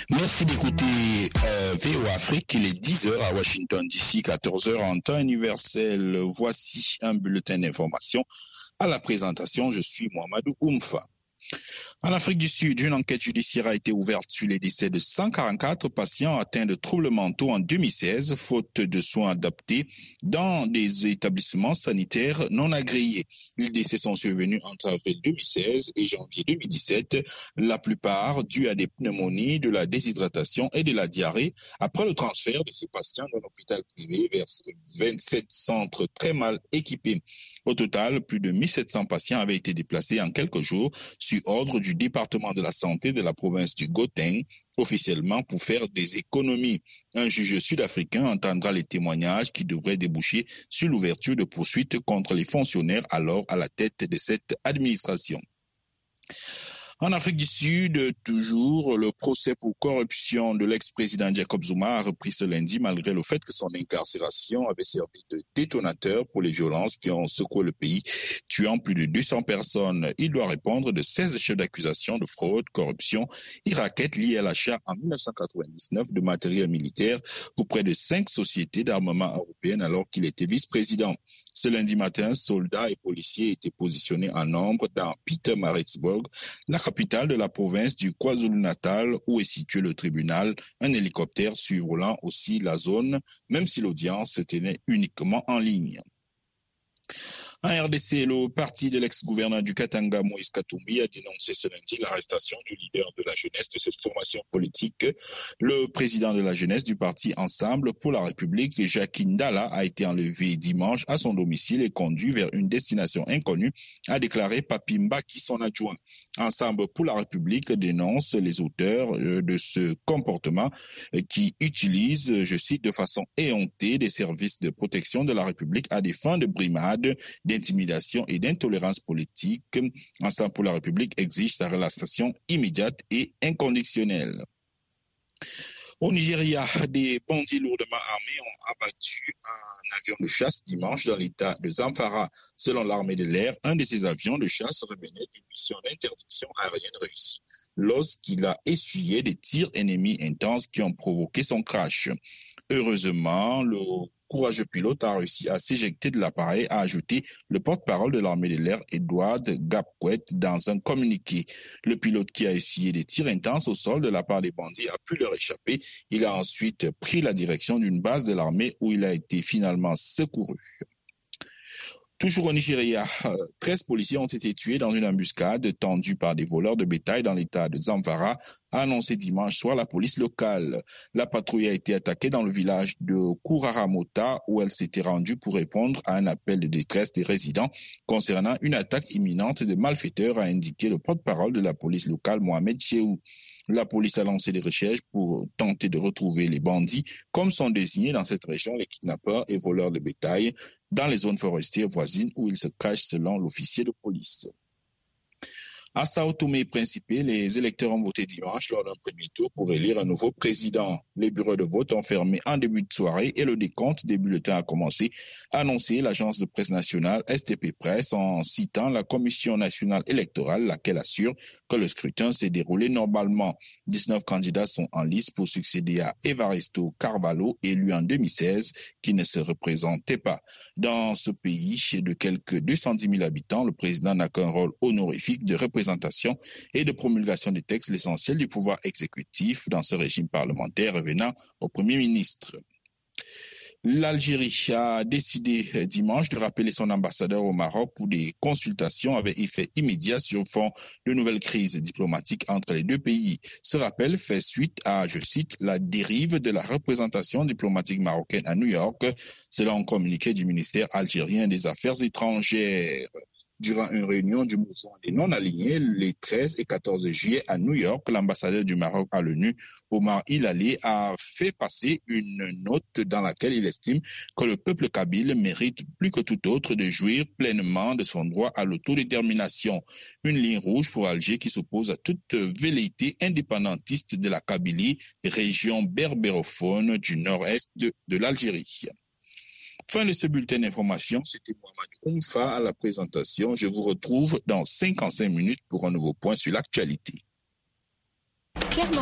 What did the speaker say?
Merci d'écouter VOA Afrique. Il est 10h à Washington DC, 14h en temps universel. Voici un bulletin d'information. À la présentation, je suis Mohamedou Oumfa. En Afrique du Sud, une enquête judiciaire a été ouverte sur les décès de 144 patients atteints de troubles mentaux en 2016, faute de soins adaptés dans des établissements sanitaires non agréés. Les décès sont survenus entre avril 2016 et janvier 2017, la plupart dus à des pneumonies, de la déshydratation et de la diarrhée, après le transfert de ces patients d'un hôpital privé vers 27 centres très mal équipés. Au total, plus de 1700 patients avaient été déplacés en quelques jours sur ordre du département de la santé de la province du Gauteng, officiellement pour faire des économies. Un juge sud-africain entendra les témoignages qui devraient déboucher sur l'ouverture de poursuites contre les fonctionnaires alors à la tête de cette administration. En Afrique du Sud, toujours, le procès pour corruption de l'ex-président Jacob Zuma a repris ce lundi malgré le fait que son incarcération avait servi de détonateur pour les violences qui ont secoué le pays, tuant plus de 200 personnes. Il doit répondre de 16 chefs d'accusation de fraude, corruption et raquettes liées à l'achat en 1999 de matériel militaire auprès de 5 sociétés d'armement européennes alors qu'il était vice-président. Ce lundi matin, soldats et policiers étaient positionnés en nombre dans Pietermaritzburg, la capitale de la province du KwaZulu-Natal, où est situé le tribunal. Un hélicoptère survolant aussi la zone, même si l'audience se tenait uniquement en ligne. En RDC, le parti de l'ex-gouverneur du Katanga, Moïse Katumbi, a dénoncé ce lundi l'arrestation du leader de la jeunesse de cette formation politique. Le président de la jeunesse du parti Ensemble pour la République, Jacques Ndala, a été enlevé dimanche à son domicile et conduit vers une destination inconnue, a déclaré Papi Mbaki, son adjoint. Ensemble pour la République dénonce les auteurs de ce comportement qui utilisent, je cite, de façon éhontée des services de protection de la République à des fins de brimade, d'intimidation et d'intolérance politique. Ensemble pour la République exige sa relaxation immédiate et inconditionnelle. Au Nigeria, des bandits lourdement armés ont abattu un avion de chasse dimanche dans l'état de Zamfara. Selon l'armée de l'air, un de ces avions de chasse revenait d'une mission d'interdiction aérienne réussie lorsqu'il a essuyé des tirs ennemis intenses qui ont provoqué son crash. Heureusement, le courageux pilote a réussi à s'éjecter de l'appareil, a ajouté le porte-parole de l'armée de l'air, Edward Gapquet, dans un communiqué. Le pilote qui a essuyé des tirs intenses au sol de la part des bandits a pu leur échapper. Il a ensuite pris la direction d'une base de l'armée où il a été finalement secouru. Toujours au Nigeria, 13 policiers ont été tués dans une embuscade tendue par des voleurs de bétail dans l'état de Zamfara, a annoncé dimanche soir la police locale. La patrouille a été attaquée dans le village de Kuraramota où elle s'était rendue pour répondre à un appel de détresse des résidents concernant une attaque imminente de malfaiteurs, a indiqué le porte-parole de la police locale Mohamed Chehou. La police a lancé des recherches pour tenter de retrouver les bandits, comme sont désignés dans cette région les kidnappeurs et voleurs de bétail, dans les zones forestières voisines où ils se cachent selon l'officier de police. À Sao Tomé et Principe, les électeurs ont voté dimanche lors d'un premier tour pour élire un nouveau président. Les bureaux de vote ont fermé en début de soirée et le décompte des bulletins a commencé, a annoncé l'agence de presse nationale STP Presse en citant la Commission nationale électorale, laquelle assure que le scrutin s'est déroulé normalement. 19 candidats sont en lice pour succéder à Evaristo Carvalho, élu en 2016, qui ne se représentait pas. Dans ce pays de quelques 210 000 habitants, le président n'a qu'un rôle honorifique de représentation et de promulgation des textes, l'essentiel du pouvoir exécutif dans ce régime parlementaire revenant au Premier ministre. L'Algérie a décidé dimanche de rappeler son ambassadeur au Maroc pour des consultations avec effet immédiat sur fond de nouvelles crises diplomatiques entre les deux pays. Ce rappel fait suite à, je cite, la dérive de la représentation diplomatique marocaine à New York, selon un communiqué du ministère algérien des Affaires étrangères. Durant une réunion du mouvement des non-alignés les 13 et 14 juillet à New York, l'ambassadeur du Maroc à l'ONU, Omar Hilali, a fait passer une note dans laquelle il estime que le peuple kabyle mérite plus que tout autre de jouir pleinement de son droit à l'autodétermination. Une ligne rouge pour Alger qui s'oppose à toute velléité indépendantiste de la Kabylie, région berbérophone du nord-est de l'Algérie. Fin de ce bulletin d'information, c'était Mohamed Oumfa à la présentation. Je vous retrouve dans 55 minutes pour un nouveau point sur l'actualité.